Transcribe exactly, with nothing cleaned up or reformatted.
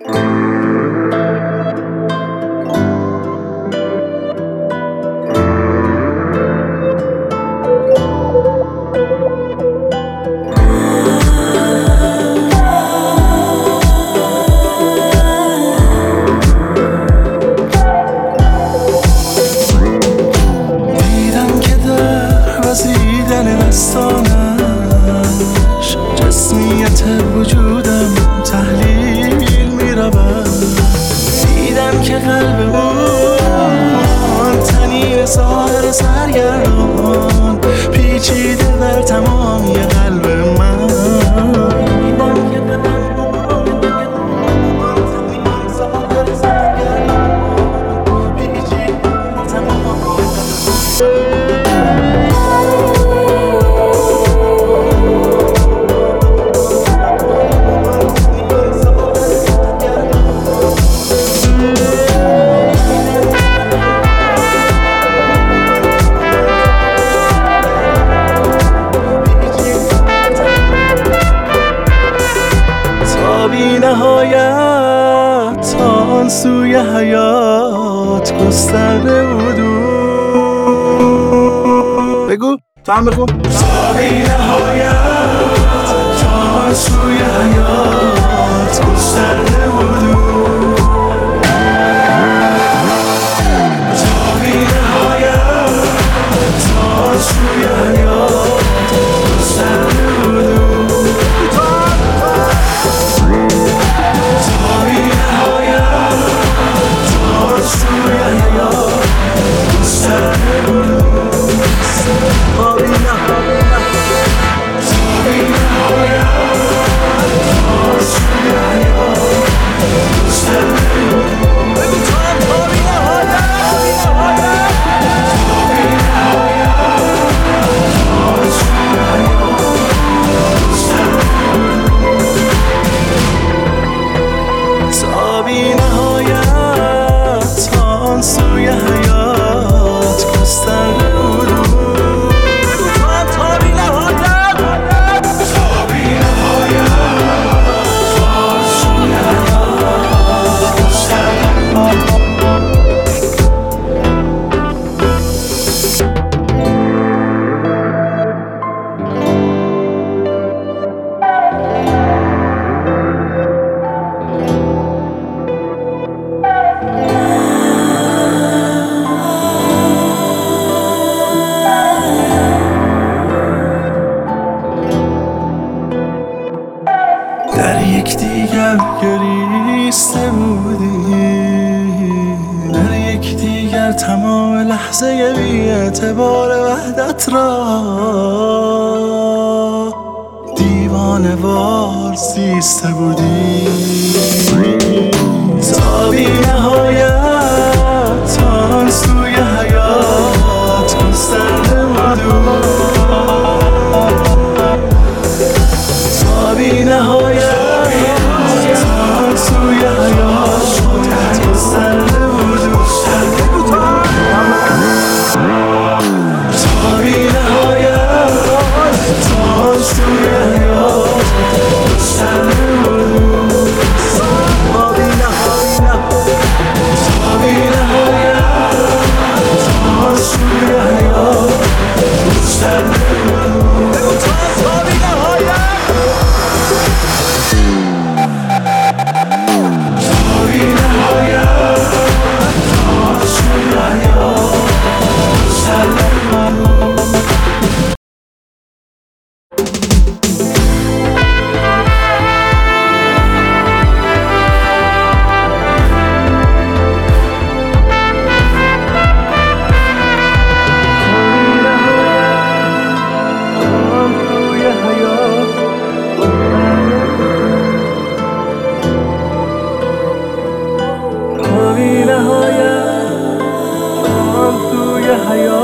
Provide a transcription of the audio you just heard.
دیدم که در وزیدن دستانش جسمیت وجودم تحلیل می رود. دیدم که قلب اون تنین ساحر سرگردان پیچیده در تمامی قلب من. دیدم که قلب اون تنین ساحر سرگردان پیچیده در تمامی بی نهایت تا آن سوی حیات گسترده بود. بگو تو هم بگو. تا بی نهایت تا آن سوی حیات گسترده بود. تا بی نهایت تا آن سوی حیات گسترده بود. در یکدیگر گریسته بودیم، در یکدیگر تمام لحظه بی اعتبار وحدت را دیوانه وار زیسته بودیم. تا بی نهایت تا آن سوی حیات گسترده بودیم. تا بی نهایت سوی حیات گسترده بود. تا بی نهایت تا سوی حیات گسترده بود. تا بی نهایت تا بی نهایت تا سوی حیات گسترده بود. تا بی نهایت حیات